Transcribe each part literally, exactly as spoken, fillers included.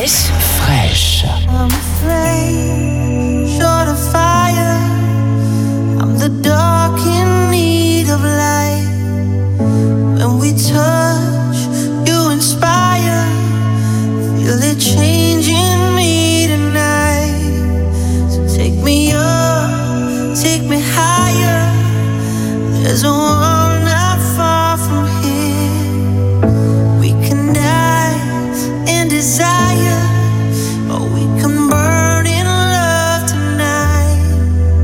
Fraîche. Fraîche. I'm afraid, short of fire. I'm the dark in need of light. When we touch, you inspire. Feel it changing me tonight. So take me up, take me higher. There's a world not far from here. We can dance in desire, or we can burn in love tonight.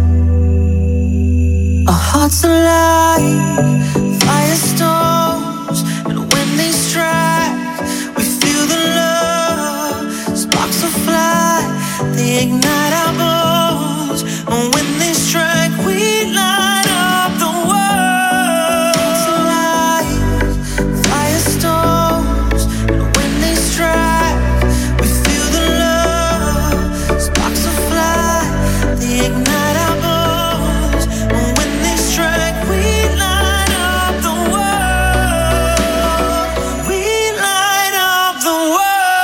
Our hearts alive, firestorms, and when they strike, we feel the love. Sparks will fly, they ignite our bones, and when they strike, we light up the world. Hearts alive, firestorms, and when they strike, we feel the love. Sparks will fly, they ignite our bones, and when they strike, we light up the world. We light up the world.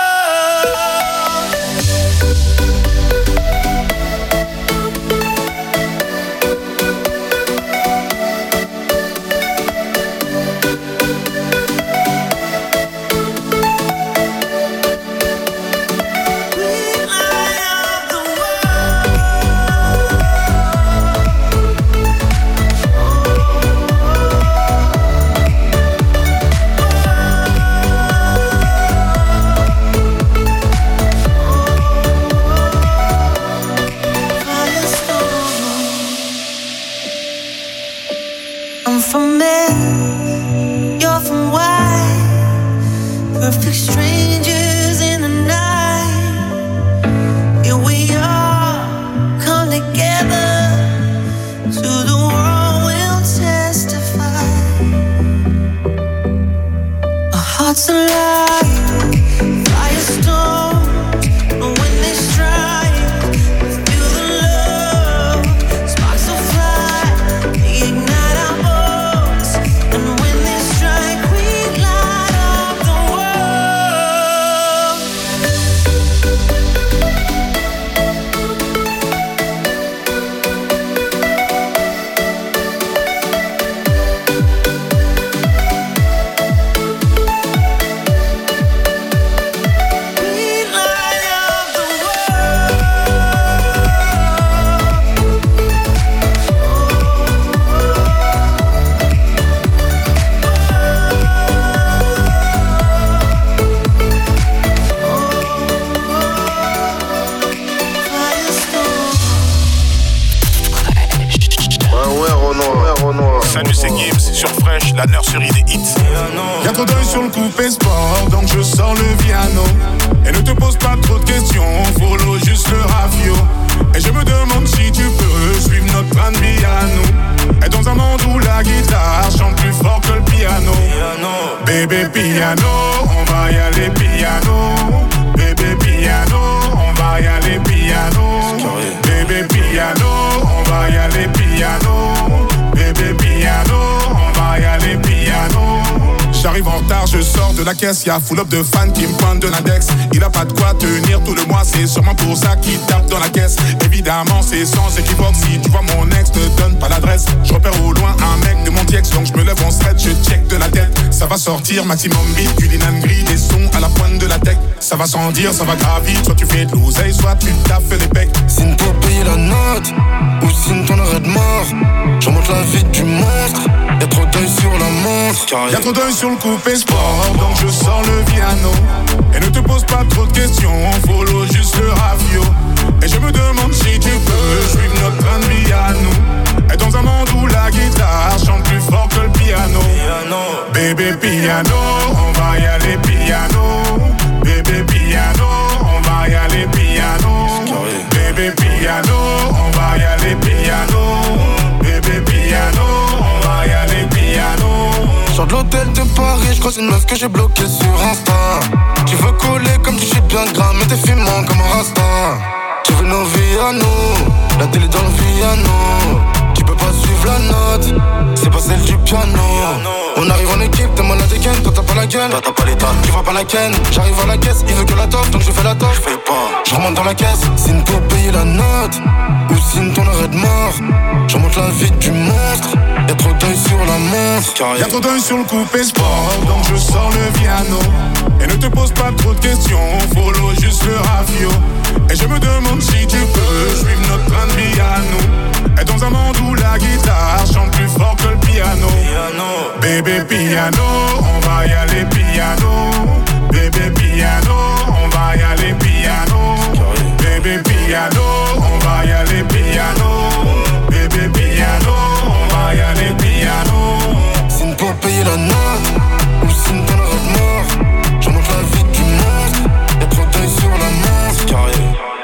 We light up the I'm from Meth, you're from Y. Perfect strangers in the night. Here we are, come together. To the world we'll testify. Our hearts alive, firestorm. And when they strike, we feel the love. Sparks will fly, they ignite our bones. And when they strike, we light up the world. We light up the Ouais, ouais, Renoir, ouais, Renoir. Salut, c'est Gibbs sur Fresh, la nurserie des hits. Y'a trop d'œil sur le coupé sport, donc je sors le piano. Et ne te pose pas trop de questions, follow juste le rafio. Et je me demande si tu peux suivre notre train de vie à nous. Et dans un monde où la guitare chante plus fort que le piano. Bébé piano, on va y aller piano. Bébé piano, on va y aller piano. Bébé piano, on va y aller piano. Bébé piano, on va y aller piano. J'arrive en retard, je sors de la caisse, y'a full up de fans qui me pointent de l'index. Il a pas de quoi tenir tout le mois, c'est sûrement pour ça qu'il tape dans la caisse. Évidemment, c'est sans équivoque, si tu vois mon ex, te donne pas l'adresse. Je repère au loin un mec de mon T X, donc je me lève en stretch, je check de la tête. Ça va sortir, maximum beat, du linan gris, des sons à la pointe de la tech. Ça va sans dire, ça va gravir, soit tu fais de l'oseille, soit tu taffes les pecs. Signe pour payer la note, ou signe ton arrêt de mort. Je remonte la vie du monstre, y'a trop d'œil sur la montre. Y'a trop d'œil sur le coupé sport, donc je sors le piano. Et ne te pose pas trop de questions, follow juste le rafio. Et je me demande si tu peux suivre notre train de vie à nous. Et dans un monde où la guitare chante plus fort que le piano. Bébé piano, on va y aller piano. Bébé piano, on va y aller piano. Bébé piano, on va y aller piano. Bébé piano, on va y aller piano. Sors de l'hôtel de Paris, j'croise une meuf que j'ai bloquée sur Insta. Tu veux coller comme tu chies bien gras, mais t'es fumant comme un rasta. Tu veux nos vies à nous, la télé dans le piano. Tu peux pas suivre trouve la note, c'est pas celle du piano. On arrive en équipe, t'es malade again, toi t'as pas la gueule, toi t'as pas les tonnes, tu vas pas la ken. J'arrive à la caisse, il veut que la toffe, donc je fais la toffe. J'fais pas, je remonte dans la caisse, signe pour payer la note, ou signe ton arrêt de mort. Je remonte la vie du monstre, y'a trop d'œil sur la montre. Y'a trop d'œil sur le coupé sport, donc je sors le piano. Et ne te pose pas trop de questions, follow juste le rafio. Et je me demande si tu peux suivre notre train de vie à nous. Et dans un monde où la guitare chante plus fort que le piano. Bébé piano, on va y aller piano. Bébé piano, on va y aller piano. Bébé piano, on va y aller piano. Bébé piano, on va y aller piano. Signe pour payer la note, ou signe ton arrêt de mort. Je remonte la vie du monstre, y'a trop d'œil sur la montre. Carré.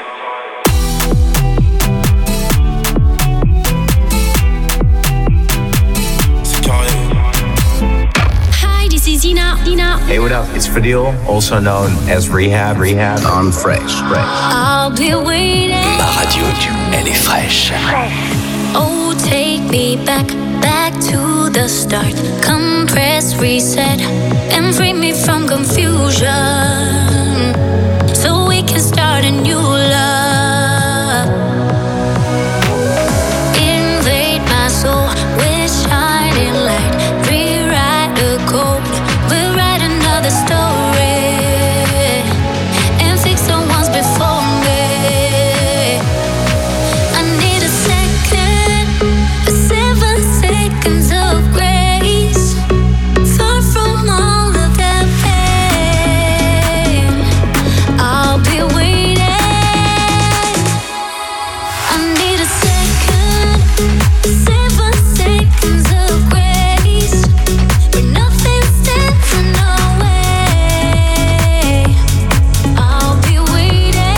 Dina, Dina. Hey, what up? It's Fadil, also known as Rehab, Rehab on Fresh. Fresh. I'll be waiting. Ma radio, elle est fraîche. Oh, take me back, back to the start. Come press reset and free me from confusion, so we can start a new love. Invade my soul with shining light. Rewrite the code. We'll write another story and fix the ones before me. I need a second, a seven seconds of grace, far from all of that pain. I'll be waiting. I need a second, seven seconds of grace, where nothing stands in our way. I'll be waiting.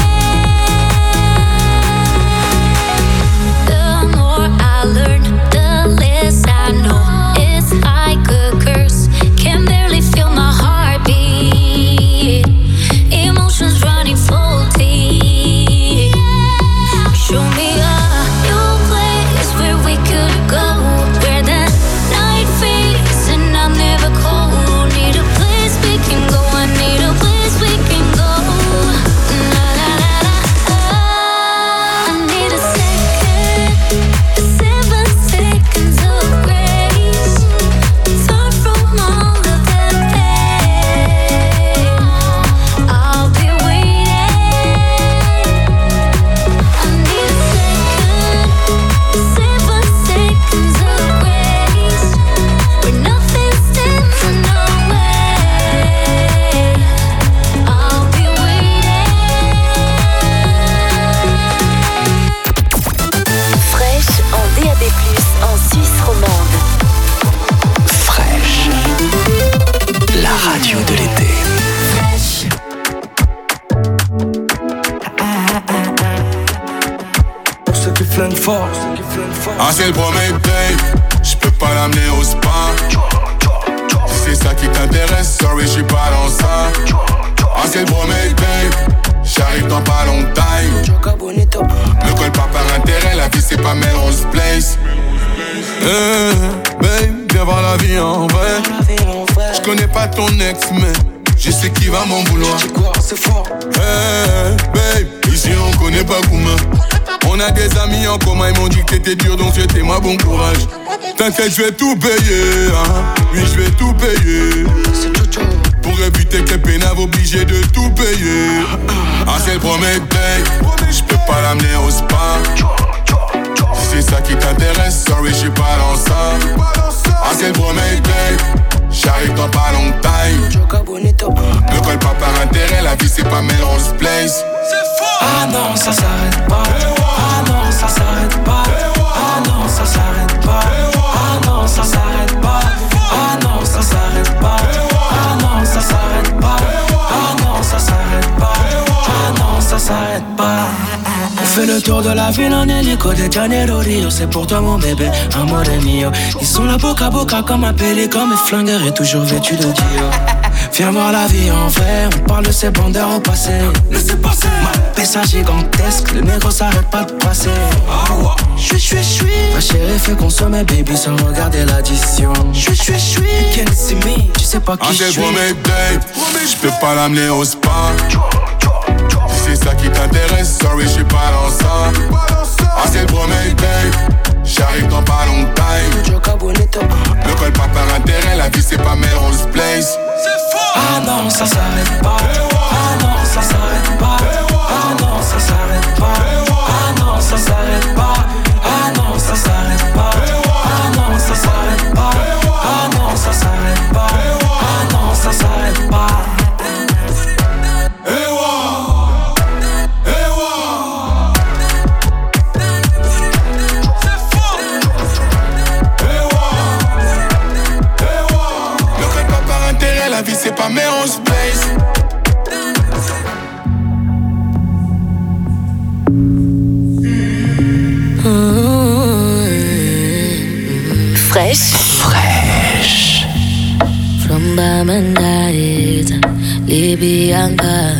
The more I learn, the less I know. It's like a curse, can barely feel my heartbeat. Emotions running full deep. Show me a new place where we could go, where the night fades and I'm never cold. Need a place we can go, I need a place we can go. La la la la. I need a second, seven seconds of grace, far from all of that pain. I'll be waiting. I need a second, seven seconds of grace, where nothing stands in our way. I'll be waiting. Fresh en D A B plus, en Suisse romande. Fraîche. La radio de l'été. Pour ceux qui flinguent fort. Ah, c'est le premier take, j'peux pas l'amener au spa. Si c'est ça qui t'intéresse, sorry, j'suis pas dans ça. Ah, c'est le premier take, j'arrive dans pas longtemps. Ne colle pas par intérêt, la vie c'est pas Melrose Place. Eh, babe, viens voir la vie en vrai. J'connais pas ton ex, mais je sais qui va m'en vouloir. Eh, babe, ici on connaît pas Gouma. On a des amis en commun, ils m'ont dit que t'étais dur, donc souhaitez-moi bon courage. T'inquiète, je vais tout payer, hein. Oui, je vais tout payer. Pour éviter que pénave obligé de tout payer. Ah, c'est le premier take, j'peux pas l'amener au spa. Si c'est ça qui t'intéresse, sorry, j'suis pas dans ça. Ah, c'est le premier take, j'arrive dans pas longtemps. Ne colle pas par intérêt, la vie c'est pas Melrose Place. Ah non, ça s'arrête pas. Ah non, ça s'arrête pas. Ah non, ça s'arrête pas. Ah non, ça s'arrête pas. Ah non, ça s'arrête pas. Ah non, ça s'arrête pas. Ah non, ça s'arrête pas. Ah non, ça s'arrête pas. On fait le tour de la ville en hélico de Janeiro Rio. C'est pour toi mon bébé, amore mio. Ils sont là boca à boca comme un pélican. Mes flingueurs est toujours vêtu de Dior. Viens voir la vie en vrai, on parle de ces bandeurs au passé. Laissez passer. Ma pessa gigantesque, le négro s'arrête pas de passer. J'suis, j'suis, j'suis. chérie fait consommer baby sans regarder l'addition. J'suis, j'suis, j'suis, can't see me. Tu sais pas qui j'suis. Promets babe, j'peux pas l'amener au spa. Si c'est ça qui t'intéresse, sorry j'suis pas dans ça. Ah c'est le promets babe, j'arrive dans pas longtemps. Ne colle pas par intérêt, la vie c'est pas Melrose Place. Ah non ça s'arrête pas. Ah non ça s'arrête pas. Ah non ça s'arrête pas. Ah non ça s'arrête pas. Ah non ça s'arrête pas. Ah non ça s'arrête pas. Ah non ça s'arrête pas. Ah non ça s'arrête pas. La vie c'est pas Melrose Place. Fresh. Fresh. From Bamandait, Libyanka.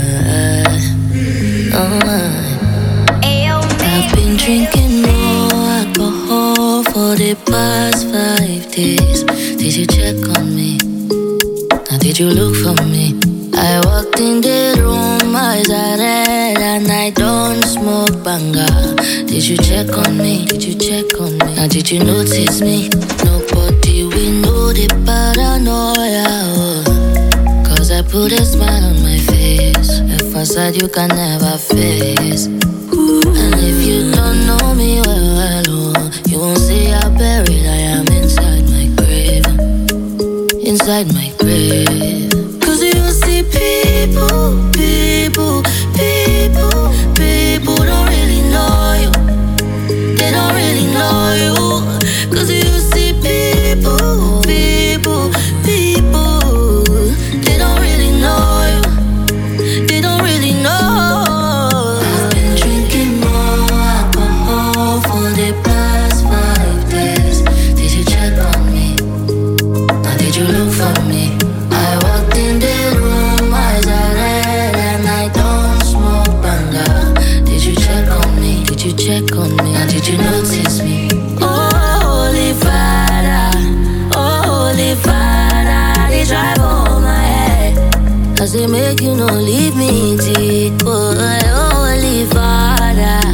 Oh, I've been drinking more alcohol for the past five days. Did you check on me? Now did you look for me? I walked in the room, eyes are red, and I don't smoke banga. Did you check on me? Did you check on me? Now did you notice me? Nobody will know the paranoia. Oh. Cause I put a smile on my face, a facade you can never face. And if you don't know me well, well oh, you won't see how buried I am inside my grave. Inside my grave. Cause you see people, people, people, people don't really know you. They don't really know you. Cause you see people, people, people, they don't really know you. They don't really know. I've been drinking more alcohol for the past five days. Did you check on me? Now did you look for me? I walked in the room, eyes are red, and I don't smoke banga. Did you check on me? Did you check on me? Now did you notice me? Oh, Holy Father, oh, Holy Father, they drive on my head. Cause they make you no leave me deep. Oh, Holy Father,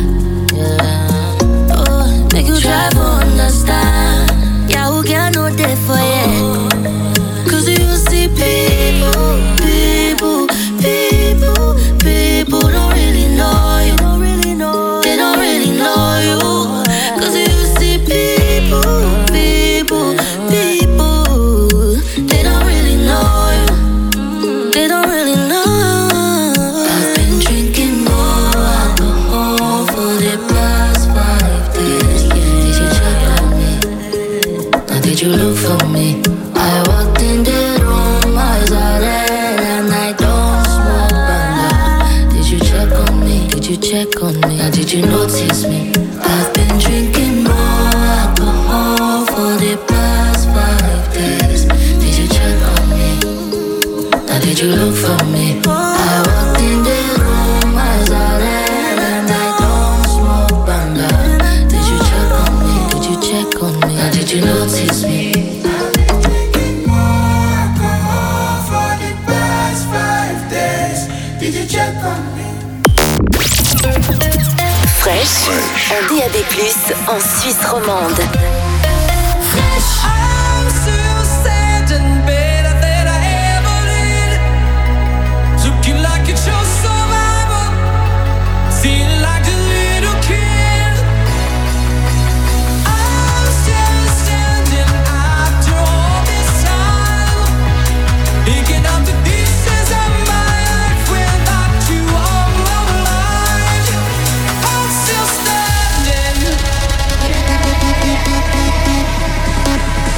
yeah. Oh, make you try to understand. Yeah, who can know that for you? Cause you see people, people, people, people don't really know you. They don't really know you. Cause you see people, people, people, they don't really know you. They don't really know. I've been drinking more alcohol for the past five days. Did you check on me? Now did you look for me? I walked in the room, eyes are red, and I don't smoke banga. Did you check on me? Did you check on me? Now did you notice me? I've been drinking more alcohol for the past five days. Did you check on me? Now did you look for me? I walked in the room, eyes are red, and I don't smoke banga. Did you check on me? Did you check on me? Now did you notice me? Fresh, en D A B plus, en Suisse romande. I'm still standing better than I ever did. Looking like it's your survival. Feeling like a little kid. I'm still standing after all this time. Picking up the pieces of my life without you on my mind. I'm still standing.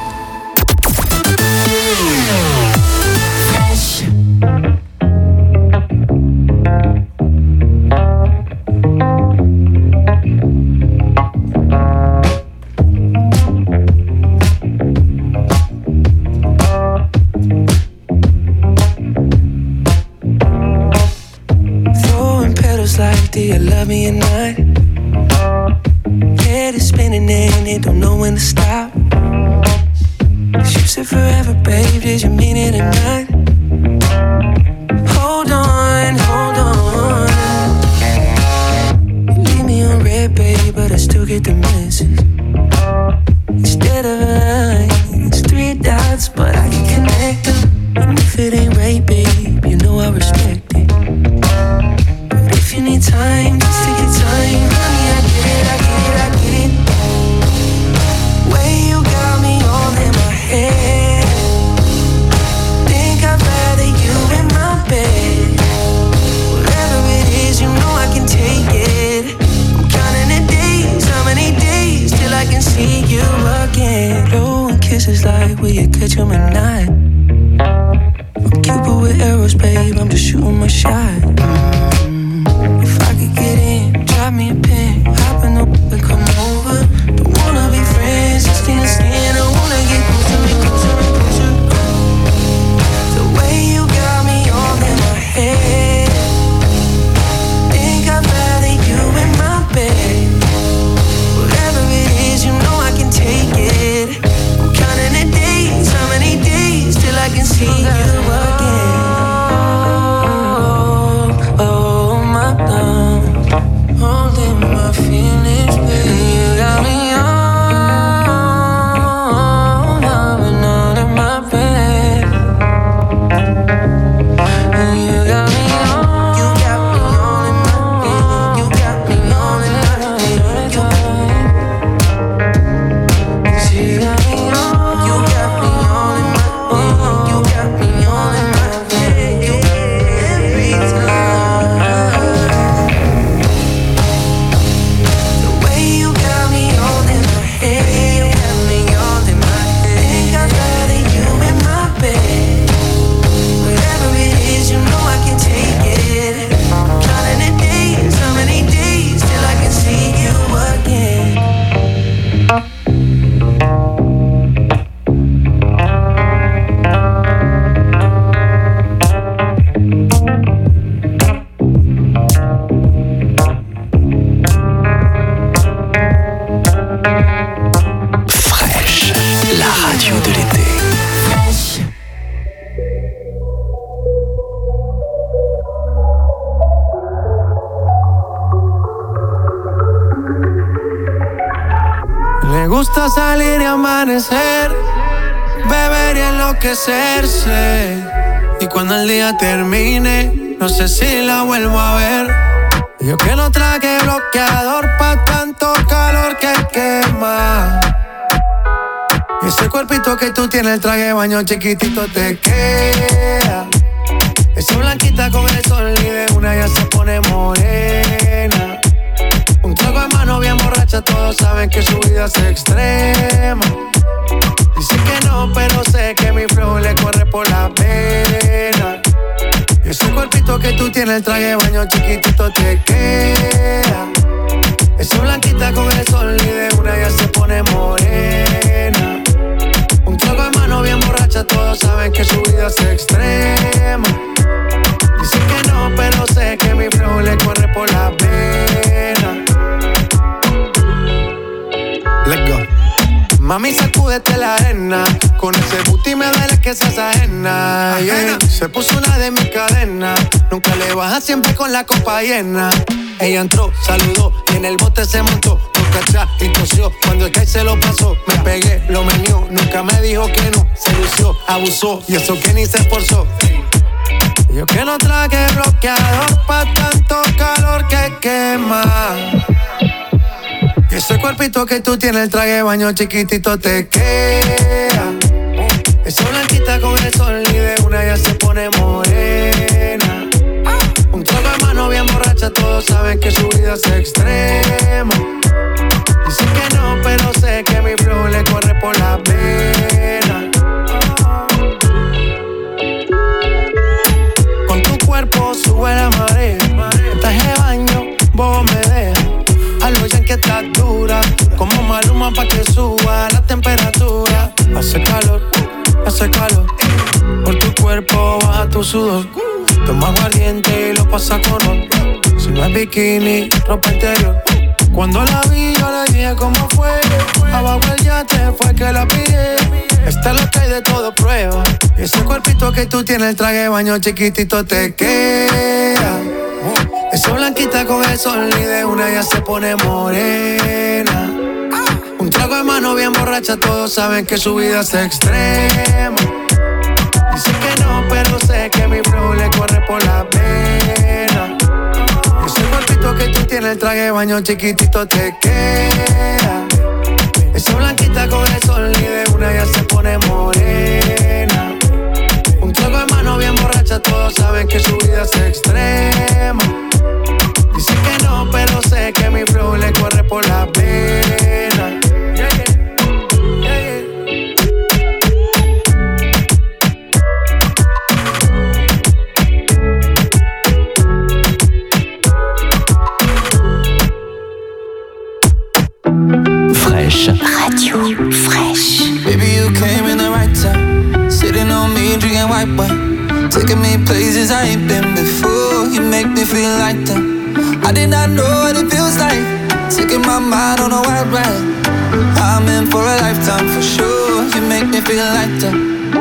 do you love me or not? Head is spinning and it don't know when to stop. You said forever, babe, did you mean it or not? Hold on, hold on. You leave me on red, babe, but I still get the message. Instead of a line, it's three dots, but I can connect them. And if it ain't right, babe, you know I respect it. But if you need time, just take your time. Honey, I get it, I get it, I get it. Way you got me all in my head. Think I'd rather you in my bed. Whatever it is, you know I can take it. I'm counting the days, how many days till I can see you again. Blowing kisses like will you catch them or not? I'm Cupid with arrows, babe, I'm just shooting my shot. Mm. If I could get in, drop me a pin, hop in the whip and come over. Don't wanna be friends, just in the skin. I wanna get closer and closer and closer. The way you got me all in my head. Think I'd rather you in my bed. Whatever it is, you know I can take it. I'm counting the days, how many days till I can see you again. Oh, oh my God, holding my feelings, baby. You got me all, all and all in my bed. And you got me all, you got me all in my bed. You got me all in my bed. You you got me all, you got me all in my bed. You got me all in my bed. You every time. The way you got me all in my head. You got me all in my head. Think I'd rather you in my bed. Whatever it is, you know I can take it. Counting the days, how many days till I can see you again. Fresh, la radio de l'été. Le gusta salir y amanecer, beber y enloquecerse. Y cuando el día termine, no sé si la vuelvo a ver. Yo que no traje bloqueador pa' tanto calor que quema. Y ese cuerpito que tú tienes, el traje de baño chiquitito te queda. Esa blanquita con el sol y de una ya se pone morena. Un trago en mano bien borracha, todos saben que su vida es extrema. Dicen que no, pero sé que mi flow le corre por la vena. Y ese cuerpito que tú tienes, el traje de baño chiquitito te queda. Esa blanquita con el sol y de una ya se pone morena. Un trago en mano bien borracha, todos saben que su vida es extrema. Dicen que no, pero sé que mi flow le corre por la vena. Let's go. Mami, sacúdete la arena. Con ese booty me duele que seas ajena, yeah. Se puso una de mis cadenas. Nunca le baja, siempre con la copa llena. Ella entró, saludó y en el bote se montó. Toca atrás y tosió. Cuando el que se lo pasó, me pegué, lo menió. Nunca me dijo que no, se lució, abusó. Y eso que ni se esforzó. Yo que no traje bloqueador pa' tanto calor que quema. Y ese cuerpito que tú tienes, el traje de baño chiquitito te queda. Esa blanquita con el sol y de una ya se pone morena. Un trago de mano bien borracha, todos saben que su vida es extrema. Dicen que no, pero sé que mi flow le corre por la vena. Con tu cuerpo sube la marea. El traje de baño, vos me dejas. Algo ya que estás dura, como Maluma pa' que suba la temperatura. Hace calor, hace calor. Por tu cuerpo baja tu sudor. Toma aguardiente y lo pasa con ron. Si Si no es bikini, ropa interior. Cuando la vi yo le dije cómo fue. Abajo el yate fue que la pillé. Esta es lo que hay de todo prueba. Ese cuerpito que tú tienes, el traje de baño chiquitito te queda. Esa blanquita con el sol y de una ya se pone morena. Un trago de mano bien borracha, todos saben que su vida es extrema. Dice que no, pero sé que mi flow le corre por la pena. Ese cuerpito que tú tienes, el traje de baño chiquitito te queda. Esa blanquita con el sol y de una ya se pone morena. Un trago de mano bien borracha, todos saben que su vida es extrema. Dice que no, pero sé que mi flow le corre por la pena. Yeah, yeah. Yeah, yeah. Fresh Radio Fresh. Baby, you came in the right time. Sitting on me, drinking white wine. Taking me places I ain't been before. You make me feel like that. I did not know what it feels like. Taking my mind on a wild ride. I'm in for a lifetime for sure. You make me feel like that.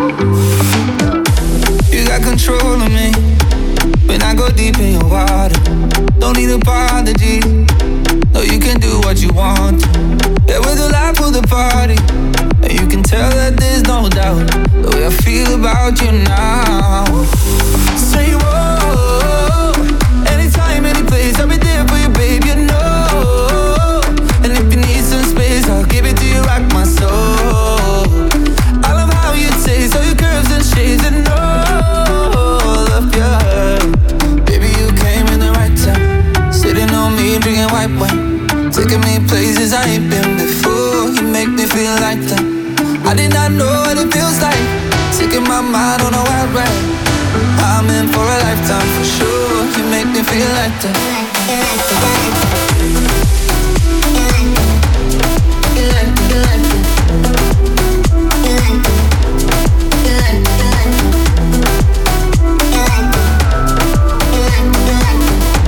You got control of me when I go deep in your water. Don't need apology. No, you can do what you want. Yeah, we're the life of the party. And you can tell that there's no doubt the way I feel about you now. Say whoa. Anytime, any place, I'll be there for you, babe, you know. And if you need some space, I'll give it to you, rock my soul. I love how you taste, all your curves and shades, and all of your. Baby, you came in the right time. Sitting on me, drinking white wine. Taking me places I ain't been before. You make me feel like that. I did not know what it feels like. Taking my mind on a wild ride. I'm in for a lifetime for sure. You make me feel like that. You like that. You like that. You like that. You like that. You like that. You like that. You like that. You like that. You like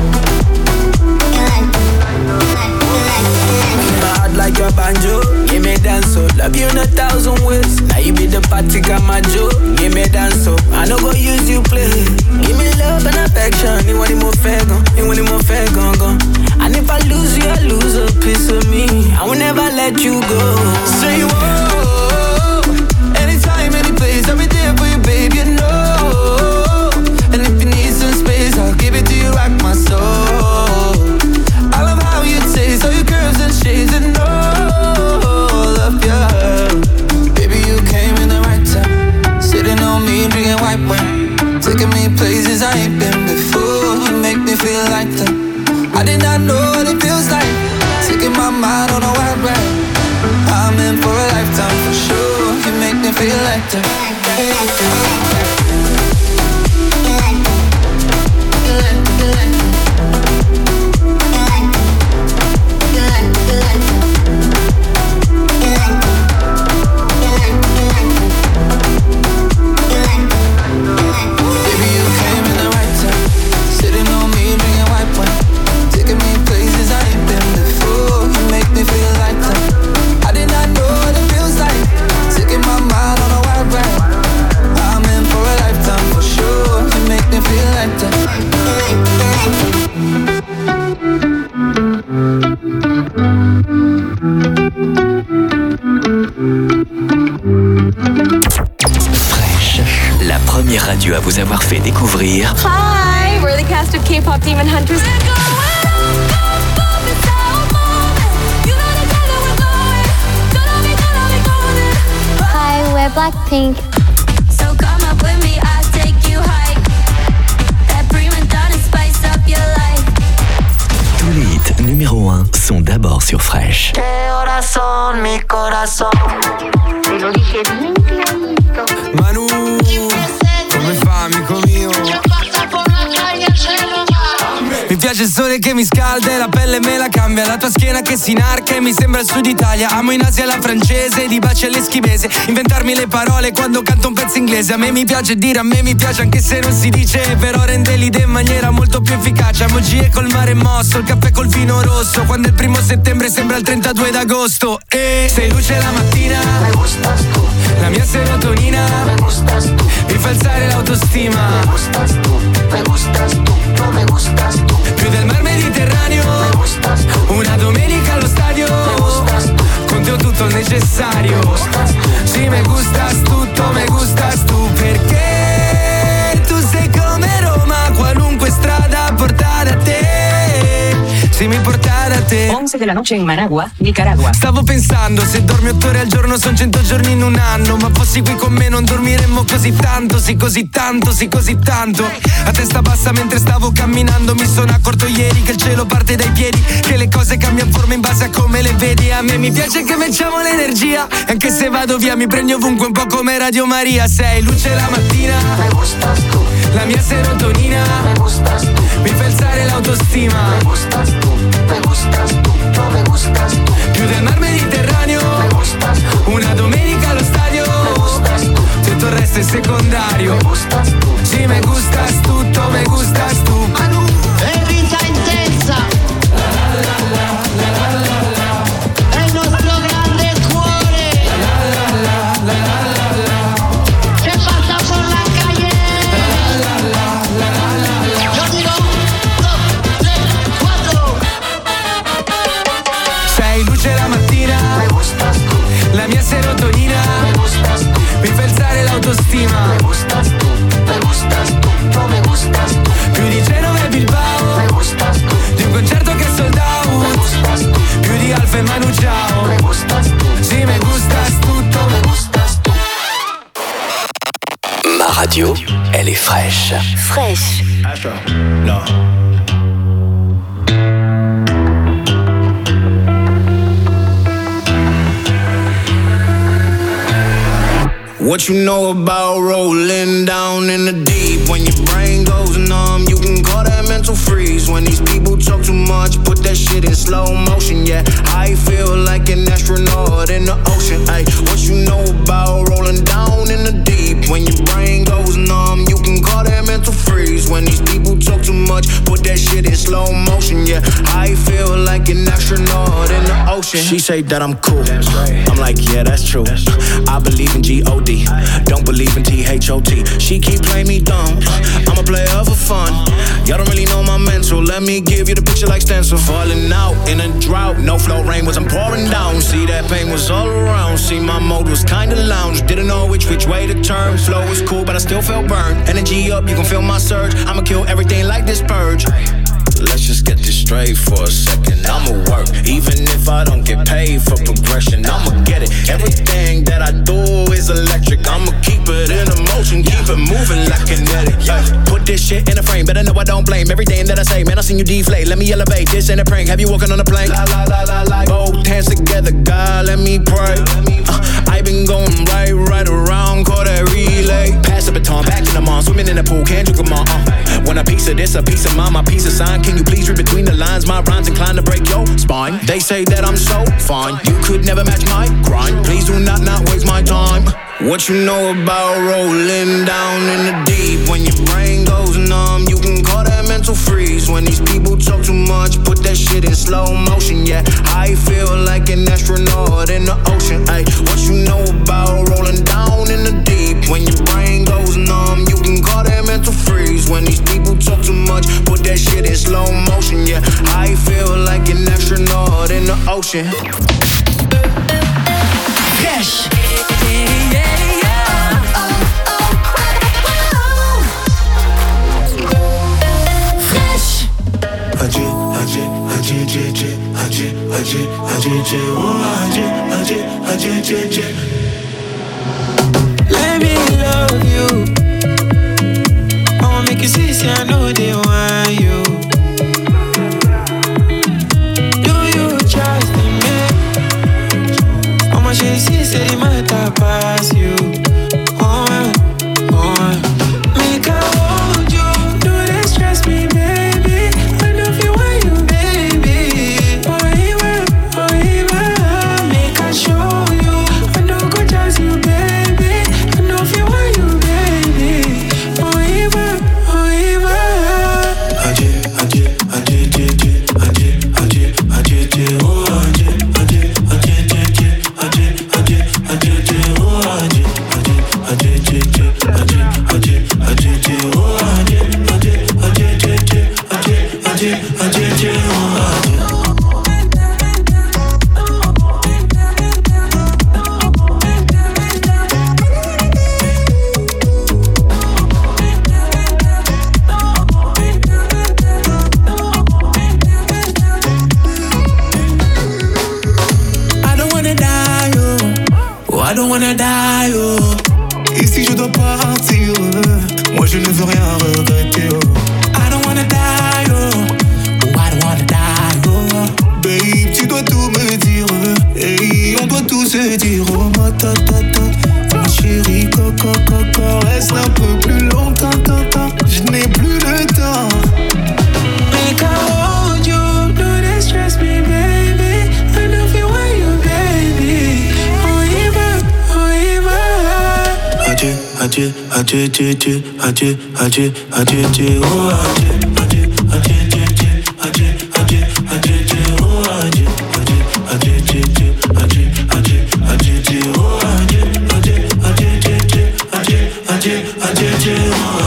that. Like your banjo, give me dance so. Love you in a thousand ways. Now you be the party Kamajo, give me dance so. I no go use you play. Give me love and affection. You want it more fair gon', you want it more fair gon' gon'. And if I lose you, I lose a piece of me. I will never let you go. Say whoa. Anytime, any place, I'll be there for you, babe. You know. And if you need some space, I'll give it to you, rock my soul. I love how you taste, all your curves and shades, and all of your. Baby, you came in the right time. Sitting on me, drinking white wine. Taking me places I ain't been before. You make me feel like that. I did not know what it feels like. Taking my mind on a wild ride. I'm in for a lifetime for sure. You make me feel like that. You like that. You like that. You like that. You like that. Radio à vous avoir fait découvrir. Hi, we're the cast of K-pop Demon Hunters. Hi, we're Blackpink. So come up with me, I'll take you high. That prima donna spice up your life. Tous les hits numéro un sont d'abord sur Fresh. Corazón, mi corazón. Te lo dije bien clarito. Manu, come fa, amico mio? Mi piace piace il sole che mi scalda e la pelle me la cambia. La tua schiena che si inarca e mi sembra il sud Italia. Amo in Asia la francese, di baci all'eschimese. Inventarmi le parole quando canto un pezzo inglese. A me mi piace dire, a me mi piace anche se non si dice, però rende l'idea in maniera molto più efficace. Emoji col mare mosso, il caffè col vino rosso, quando il primo settembre sembra il trentadue d'agosto. E sei luce la mattina, me gustas tu. La mia serotonina, me gustas tu. Mi fa alzare l'autostima, me gustas tu, me gustas tu, no me gustas tu. Più del mar Mediterraneo, me gustas tu. Una domenica allo stadio, me gustas tu. Con te ho tutto il necessario, me gustas tu. Sì, me gustas tutto, me gustas tu. Perché tu sei come Roma, qualunque strada porta da te. Se mi porta da te. once de la noche in Managua, Nicaragua. Stavo pensando, se dormi otto ore al giorno son cento giorni in un anno. Ma fossi qui con me non dormiremmo così tanto. Sì, così tanto, sì, così tanto. A testa bassa mentre stavo camminando mi sono accorto ieri che il cielo parte dai piedi, che le cose cambiano forma in base a come le vedi. A me mi piace che mettiamo l'energia, anche se vado via mi prendi ovunque un po' come Radio Maria. Sei luce la mattina, me gustas tu. La mia serotonina, me gustas tu. Mi fa alzare l'autostima, me gustas tu, me gustas tu, no me gustas tu. Più del mar Mediterraneo, me gustas tu. Una domenica allo stadio, me gustas tu. Tutto il resto è secondario, me gustas tu. Sì, me gustas tutto, me gustas tu. Manu è vita intensa, è il nostro grande cuore che passa por la calle. Yo digo dos, tres, cuatro. Sei luce la mattina, me gustas tu. La mia serotonina, me gustas tu. Mi fa alzare l'autostima, me gustas tu, me gustas tu, no me gustas tu. Più di Genova e Bilbao, me gustas tu. Di un concerto che è sold out, me gustas tu. Più di Alfa e Manu Chao, me gustas tu. Sì, me gustas tutto, me gustas tu. Ma radio, elle est fraîche. Fraîche. Astro, no. What you know about rolling down in the deep? When your brain goes numb, you can call that mental freeze. When these people talk too much, put that shit in slow motion. Yeah, I feel like an astronaut in the ocean. Ay, what you know about rolling down in the deep? When your brain goes numb, you can call that mental freeze. When these people talk too much, put that shit in slow motion. Yeah, I feel like an astronaut in the ocean. She say that I'm cool. Right. I'm like, yeah, that's true. That's true. I believe in G O D. Don't believe in T H O T. She keep playing me dumb. I'm a player for fun. Y'all don't really know my mental. Let me give you the picture like stencil. Falling out in a drought. No flow rain wasn't pouring down. See that pain was all around. See my mode was kinda lounge. Didn't know which which way to turn. Flow was cool but I still felt burned. Energy up, you can feel my surge. I'ma kill everything like this purge. Let's just get this straight for a second. I'ma work, even if I don't get paid for progression. I'ma get it. Everything that I do is electric. I'ma keep it in motion, keep it moving like kinetic. Yeah. Put this shit in a frame, better know I don't blame everything that I say. Man, I seen you deflate. Let me elevate. This ain't a prank. Have you walking on a plane? La la la la la. Both hands together, God, let me pray. Uh, I've been going right, right around, call that relay. Pass the baton, back in the mall, swimming in the pool, can't you come on? Uh. Want a piece of this, a piece of mine, my piece of sign. Can you please read between the lines? My rhymes inclined to break your spine. They say that I'm so fine, you could never match my grind. Please do not not waste my time. What you know about rolling down in the deep? When your brain goes numb, you can call that mental freeze. When these people talk too much, put that shit in slow motion. Yeah, I feel like an astronaut in the ocean. Ay, what you know about rolling down in the deep? When your brain goes numb, you can call that mental freeze. When these people talk too much, put that shit in slow motion. Yeah, I feel like an astronaut in the ocean. Fresh. Let me love you. I'ma make you see, see I know they want you. Do you trust in me? I'ma show you see, say the matter pass you. Oh, oh, make I hold you. Do they stress me, baby? I know if you wanna die, oh. Et si je dois partir, euh, moi je ne veux rien regretter, oh. I don't wanna die, oh. Oh, I don't wanna die, oh. Babe, tu dois tout me dire, euh. Hey, on doit tout se dire, oh. Ma ta ta ta, ma chérie, coco, coco. Reste un peu plus longtemps, tant, tant. Je n'ai plus le temps. Make I hold you, do they stress me, baby? I love you when you, baby. Oh, even, oh, even. Adieu, adieu, adieu, adieu, adieu, adieu, adieu, adieu, oh, adieu, adieu, adieu, adieu, adieu, adieu, adieu, adieu, oh, adieu, adieu, adieu, adieu, adieu, adieu, adieu, adieu, oh, adieu, adieu, adieu, adieu, adieu, adieu, adieu, adieu, oh.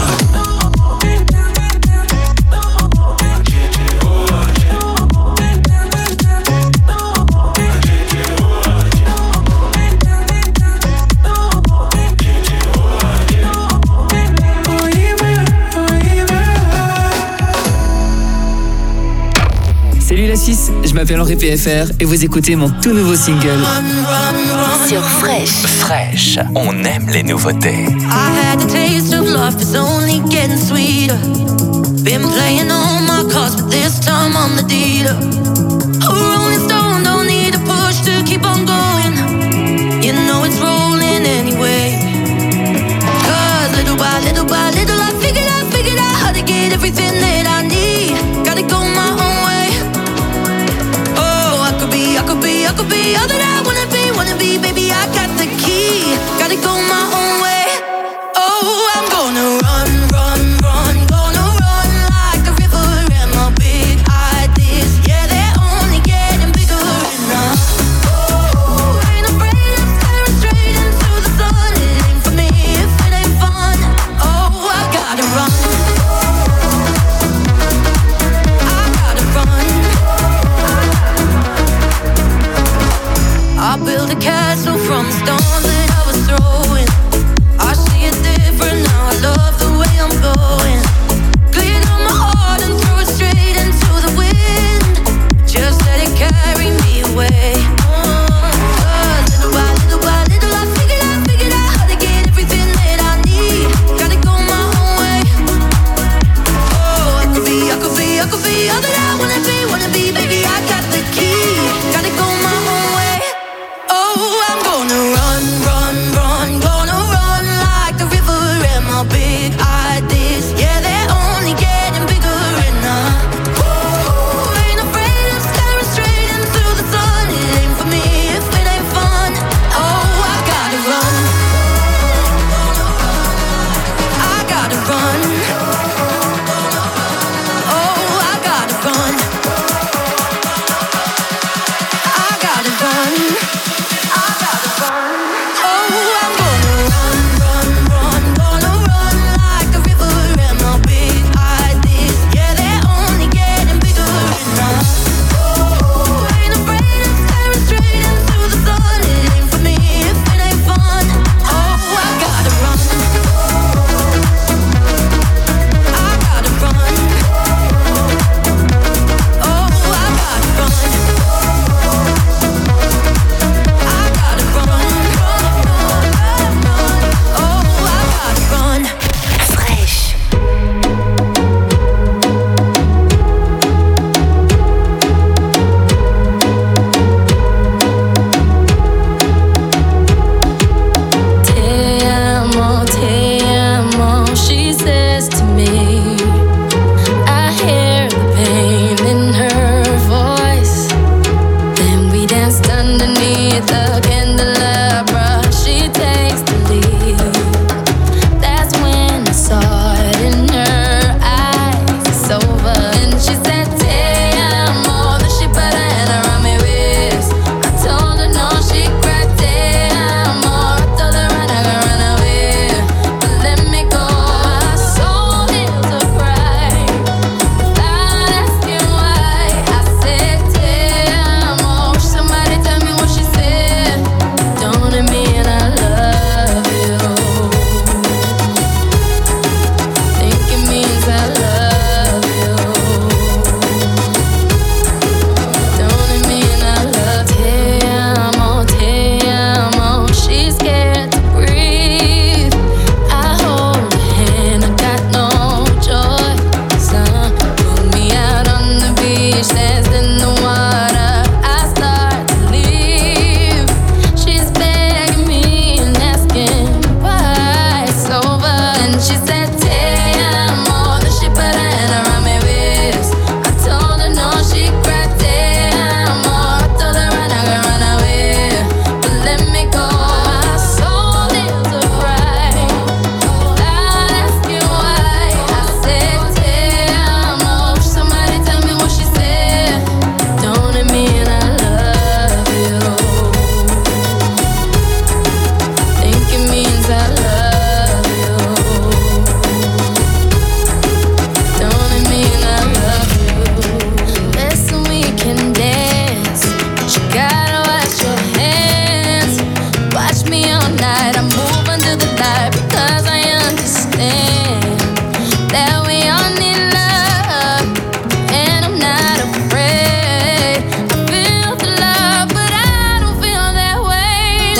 Salut la Suisse, je m'appelle Henri P F R et vous écoutez mon tout nouveau single. Sur Fresh. Fresh, on aime les nouveautés. I had the taste of love, it's only getting sweeter. Been playing all my cards, but this time I'm the dealer. A rolling stone, don't need a push to keep on going. You know it's rolling anyway. Cause little by little by little I figured out, figured out how to get everything that I need. Gotta go my own way. Oh, I could be, I could be, I could be all that I wanna be, wanna be, baby, I got the key. Gotta go my own way. Oh, I'm gonna run, run, run, gonna run like a river. And my big ideas, yeah, they're only getting bigger. And I, oh, ain't afraid of staring straight into the sun. It ain't for me if it ain't fun. Oh, I gotta run. I gotta run.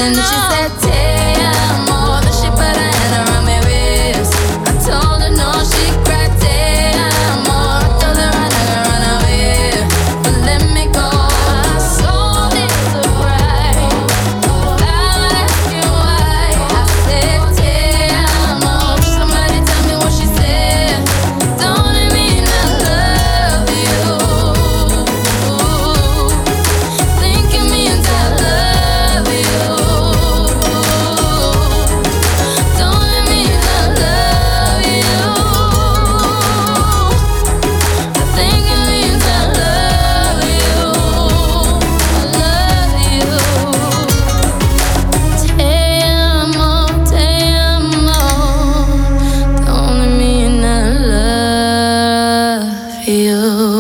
And then she said, te amo. Then she put her hand around my waist. I told her no, she cried, te amo. I told her I never run away, but let me go. I sold it so right. I would ask you why. I said, te amo. Somebody tell me what she said. Don't it mean I love you? Think it means I love you. Don't it mean I love you? I think it means I love you. I love you. Te amo, te amo. Don't it mean I love you?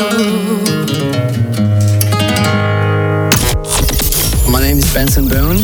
My name is Benson Boone.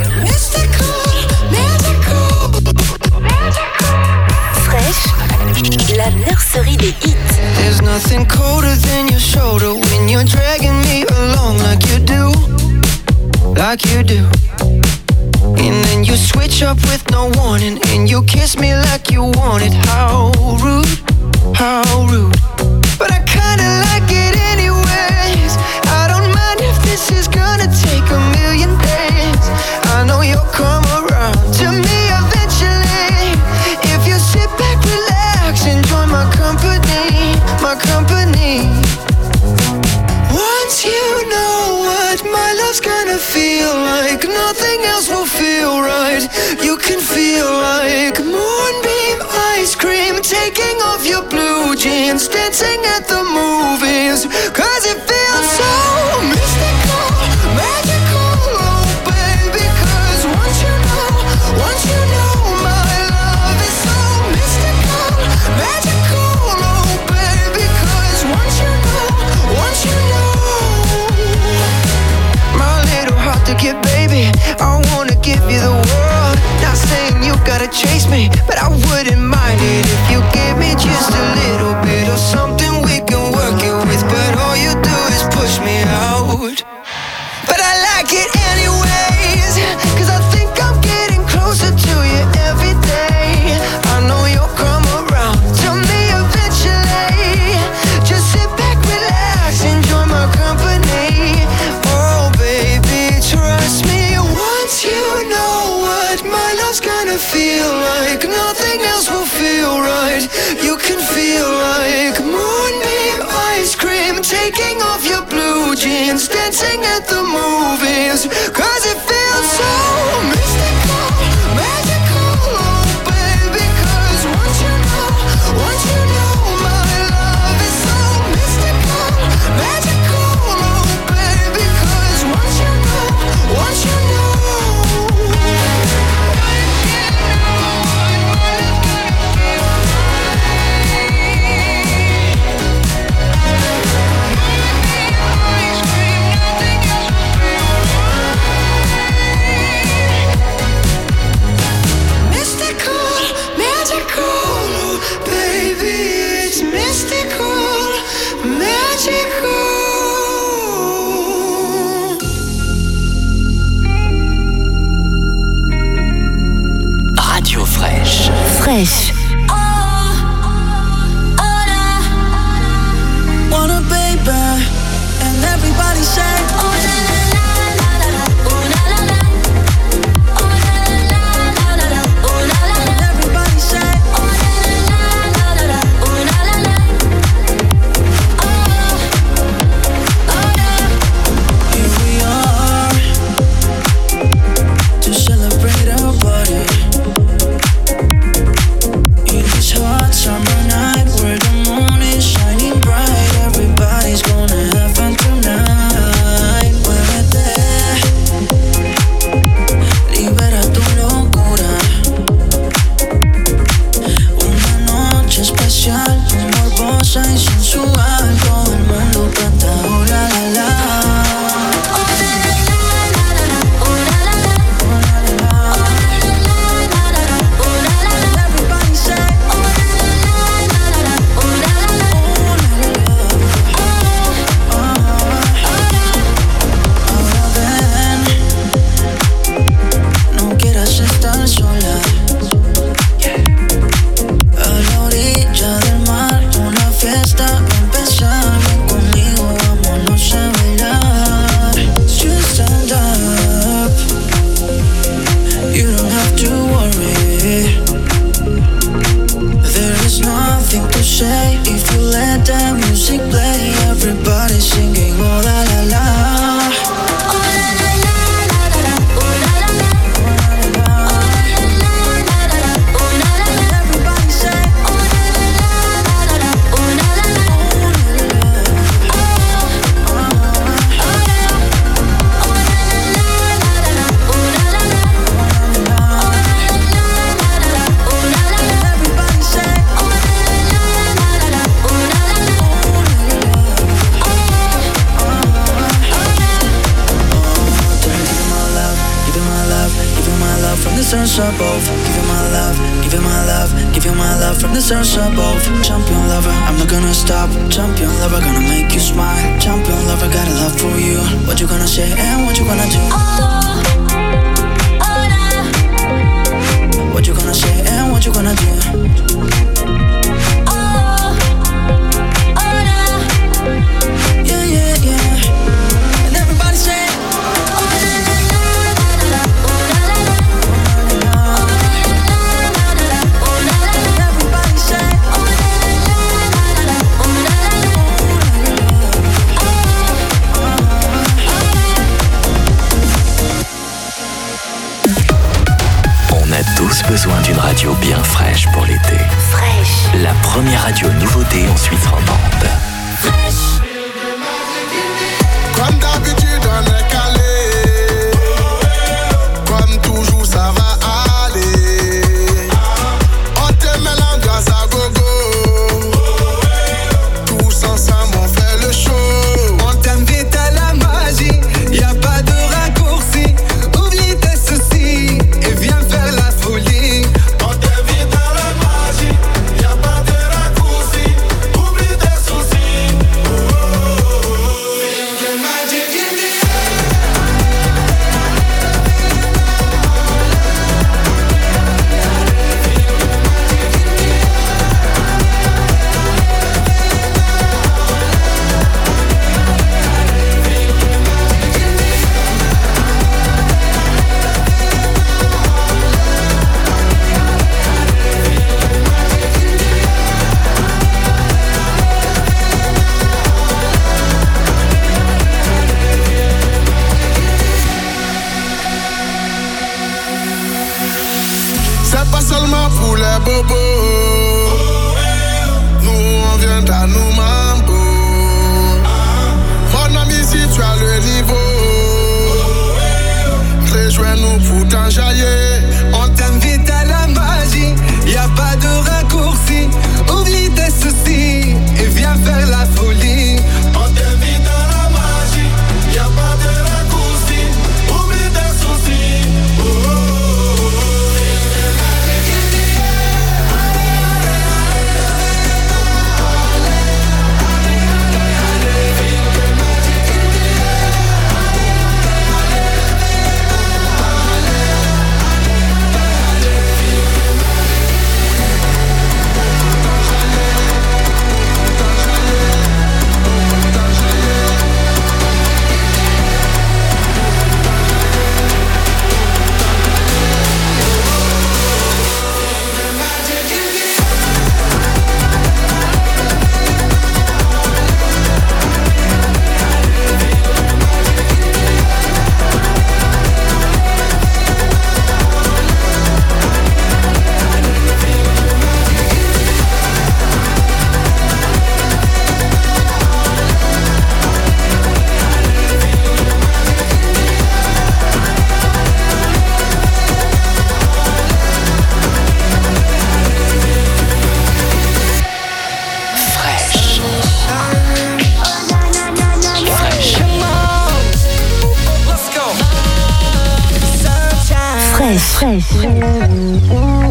Fresh, la nurserie des hits. There's nothing colder than your shoulder when you're dragging me along like you do, like you do. And then you switch up with no warning, and you kiss me like you want it. How rude, how rude. But I kinda like it anyways. I don't mind if this is gonna take a million days. I know you'll come around to me eventually. If you sit back, relax, enjoy my company, my company. Once you know what my love's gonna feel like, nothing else will feel right. You can feel like moonbeam ice cream, taking off your blue jeans, dancing at the movies. Cause it feels so mystical, magical, oh baby. Cause once you know, once you know my love is so mystical, magical, oh baby. Cause once you know, once you know, my little heart to get, baby, I wanna give you the world. Not saying you gotta chase me, but I wouldn't mind it if you give me just a little bit of something we can work it with. But all you do is push me out. But I like it anyways, cause I think I'm getting closer to you every day. I know you'll come around to me eventually. Just sit back, relax, enjoy my company. Oh baby, trust me. Once you know what my love's gonna feel like, nothing else will feel right. You can feel like moonbeam ice cream, taking off your blue jeans, dancing at the movies. Cause it feels so mystical, magical, oh baby. Cause once you know, once you know my love is so mystical, magical, oh baby. Cause once you know, once you know. Radio Fraîche. Fraîche. Wanna baby, and everybody say, oh la la la la la la, oh la la la, oh la la la la la, oh la la la. Everybody say, oh la la la la la, oh la la la, oh, oh yeah. Here we are to celebrate our body. stars above. Give you my love, give you my love, give you my love from the stars above. Champion lover, I'm not gonna stop. Champion lover, gonna make you smile. Champion lover, got a love for you. What you gonna say and what you gonna do? Oh, oh, nah. What you gonna say and what you gonna do? Oh, oh, nah. Yeah, yeah, yeah. And everybody say. Tous besoin d'une radio bien fraîche pour l'été. Fraîche. La première radio nouveauté en Suisse romande. Fraîche. Comme d'habitude on est calé. Comme toujours ça va aller. On te met l'ambiance à gogo. Tous ensemble on fait le show. On t'invite à la magie. Y'a pas de raccourci. Oublie tes soucis et viens faire la folie. On t'invite à la magie. Y'a pas de raccourci. Oublie tes soucis. Oh, oh, oh, oh. Feel the magic in the c'est pas seulement pour les bobos. Nous on vient d'à nous mambo. Mon ami si tu as le niveau, rejoins-nous pour t'enjailler. On t'invite à la magie. Y'a pas de raccourci. Oublie tes soucis et viens faire la folie. On t'invite à la magie. Y'a pas de raccourci. Oublie tes soucis. Oh, oh, oh, oh. Fraîche. Fraîche.